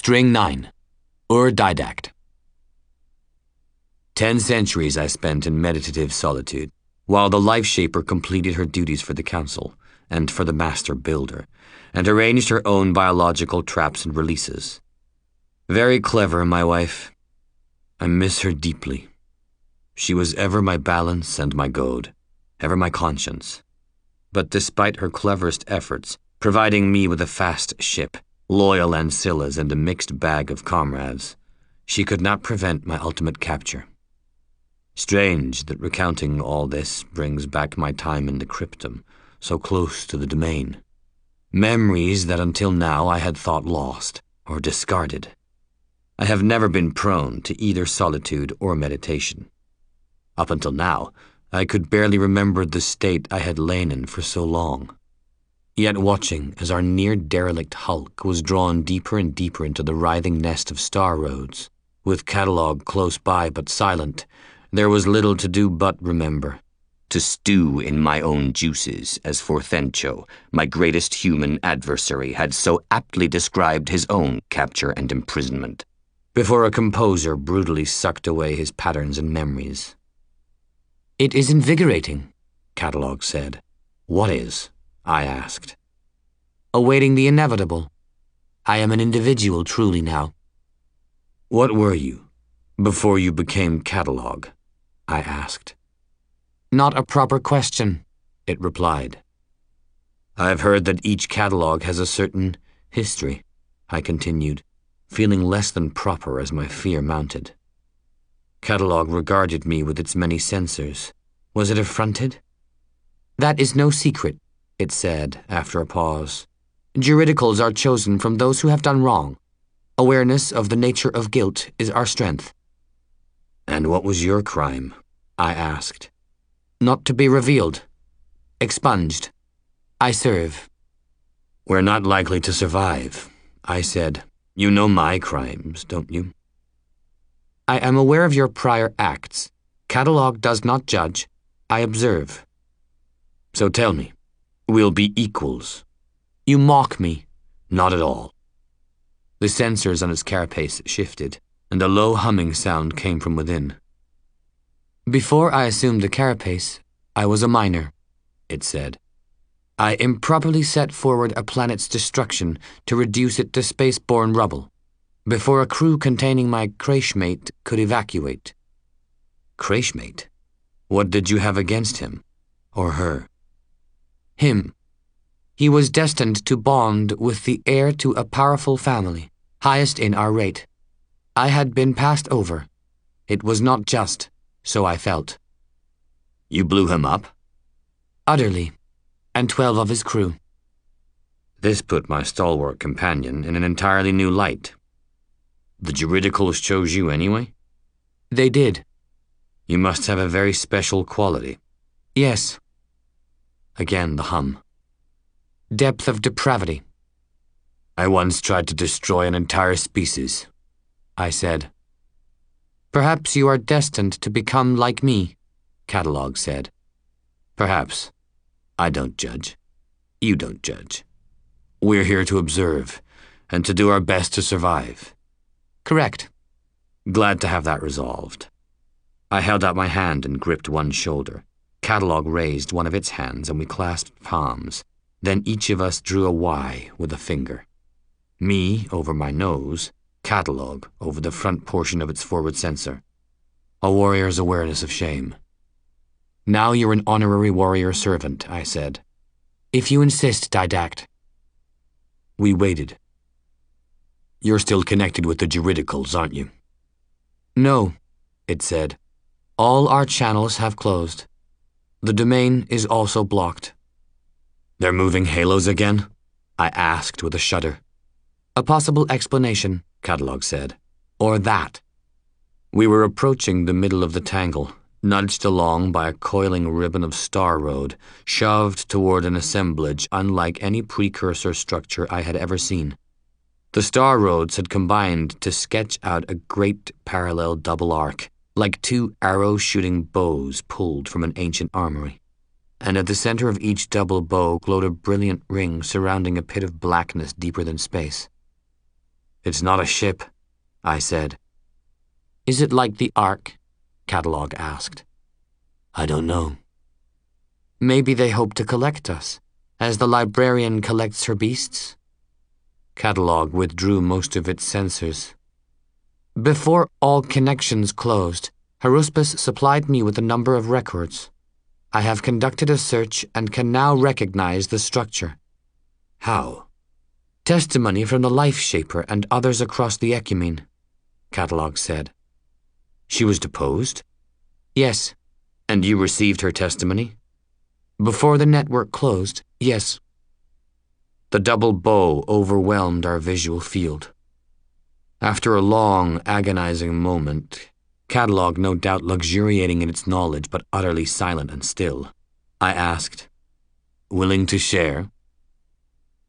String 9. Ur-Didact. 10 centuries I spent in meditative solitude, while the Life Shaper completed her duties for the Council and for the Master Builder, and arranged her own biological traps and releases. Very clever, my wife. I miss her deeply. She was ever my balance and my goad, ever my conscience. But despite her cleverest efforts, providing me with a fast ship, loyal ancillas, and a mixed bag of comrades, she could not prevent my ultimate capture. Strange that recounting all this brings back my time in the cryptum, so close to the domain. Memories that until now I had thought lost or discarded. I have never been prone to either solitude or meditation. Up until now, I could barely remember the state I had lain in for so long. Yet watching as our near-derelict hulk was drawn deeper and deeper into the writhing nest of star roads, with Catalog close by but silent, there was little to do but remember. To stew in my own juices, as Forthencho, my greatest human adversary, had so aptly described his own capture and imprisonment, before a composer brutally sucked away his patterns and memories. "It is invigorating," Catalog said. "What is?" I asked. "Awaiting the inevitable. I am an individual truly now." "What were you, before you became Catalog?" I asked. "Not a proper question," it replied. "I've heard that each Catalog has a certain history," I continued, feeling less than proper as my fear mounted. Catalog regarded me with its many censors. Was it affronted? "That is no secret," it said after a pause. "Juridicals are chosen from those who have done wrong. Awareness of the nature of guilt is our strength." "And what was your crime?" I asked. "Not to be revealed. Expunged. I serve." "We're not likely to survive," I said. "You know my crimes, don't you?" "I am aware of your prior acts. Catalog does not judge. I observe." "So tell me, we'll be equals." "You mock me." "Not at all." The sensors on its carapace shifted, and a low humming sound came from within. "Before I assumed the carapace, I was a miner," it said. "I improperly set forward a planet's destruction to reduce it to space-borne rubble, before a crew containing my Crashmate could evacuate." "Crashmate? What did you have against him? Or her?" "Him. He was destined to bond with the heir to a powerful family, highest in our rate. I had been passed over. It was not just, so I felt." "You blew him up?" "Utterly, and 12 of his crew." This put my stalwart companion in an entirely new light. "The Juridicals chose you anyway?" "They did." "You must have a very special quality." "Yes." Again the hum. "Depth of depravity." "I once tried to destroy an entire species," I said. "Perhaps you are destined to become like me," Catalog said. "Perhaps. I don't judge. You don't judge. We're here to observe, and to do our best to survive." "Correct." "Glad to have that resolved." I held out my hand and gripped one shoulder. Catalog raised one of its hands and we clasped palms. Then each of us drew a Y with a finger. Me over my nose, Catalog over the front portion of its forward sensor. A warrior's awareness of shame. "Now you're an honorary warrior servant," I said. "If you insist, Didact." We waited. "You're still connected with the Juridicals, aren't you?" "No," it said. "All our channels have closed. The domain is also blocked." "They're moving halos again?" I asked with a shudder. "A possible explanation," Catalog said. "Or that." We were approaching the middle of the tangle, nudged along by a coiling ribbon of star road, shoved toward an assemblage unlike any precursor structure I had ever seen. The star roads had combined to sketch out a great parallel double arc, like 2 arrow-shooting bows pulled from an ancient armory. And at the center of each double bow glowed a brilliant ring surrounding a pit of blackness deeper than space. It's not a ship, I said. Is it like the Ark? Catalog asked. I don't know. Maybe they hope to collect us, as the librarian collects her beasts? Catalog withdrew most of its sensors. Before all connections closed, Haruspis supplied me with a number of records. I have conducted a search and can now recognize the structure. How? Testimony from the Life Shaper and others across the Ecumene, Catalog said. She was deposed? Yes. And you received her testimony? Before the network closed, yes. The double bow overwhelmed our visual field. After a long, agonizing moment, Catalog no doubt luxuriating in its knowledge but utterly silent and still, I asked, "Willing to share?"